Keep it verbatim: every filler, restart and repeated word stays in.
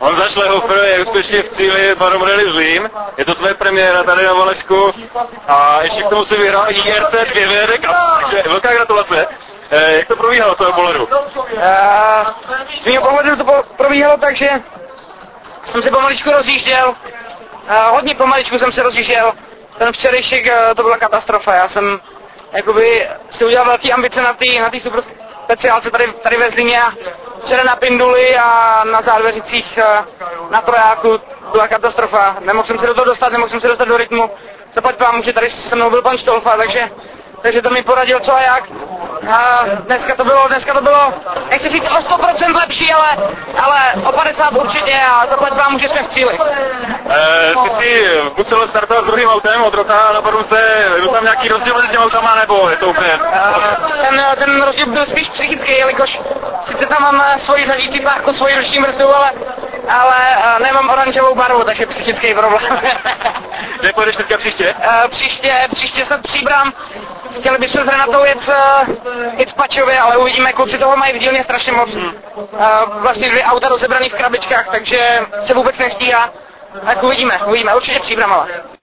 On zašle ho prvé úspěšně v cíli Barom Rally Zlín. Je to tvoje premiéra tady na Valešku. A ještě k tomu si vyhrál I R C dvě V D Cup. Takže velká gratulace. Eh, jak to probíhalo, toho pohledu? Uh, z mého pohledu to probíhalo tak, že jsem se pomaličku rozjížděl. Uh, hodně pomaličku jsem se rozjížděl. Ten včerejšek uh, to byla katastrofa. Já jsem jakoby si udělal velký ambice na té na super speciálce tady, tady ve Zlíně. Včera na Pinduli a na Zádveřicích uh, na Trojáku byla katastrofa. Nemohl jsem se do toho dostat, nemohl jsem se dostat do rytmu. Zaplať pámu, že tady se mnou byl pan Štolfa, takže takže to mi poradil co a jak. A dneska to bylo, dneska to bylo, nechci říct o sto procent lepší, ale, ale o padesát určitě a zaplať vám, že jsme v cíli. E, ty jsi musel startovat s druhým autem od roka na Barunce, byl tam nějaký rozdíl mezi těmi autama, nebo je to úplně? E, ten, ten rozdíl byl spíš psychický, jelikož sice tam mám svoji řadící párku, svoji ruční vrstvu, ale, ale nemám oranžovou barvu, takže psychický problém. Kde pojedeš teďka příště? E, příště, příště snad Příbram. Chtěli bychom s Renatou jet, jet Spačově, ale uvidíme, kluci toho mají v dílně strašně moc. Hmm. Vlastně dvě auta rozebraný v krabičkách, takže se vůbec nestíhá. Tak uvidíme, uvidíme, určitě Příbram ale.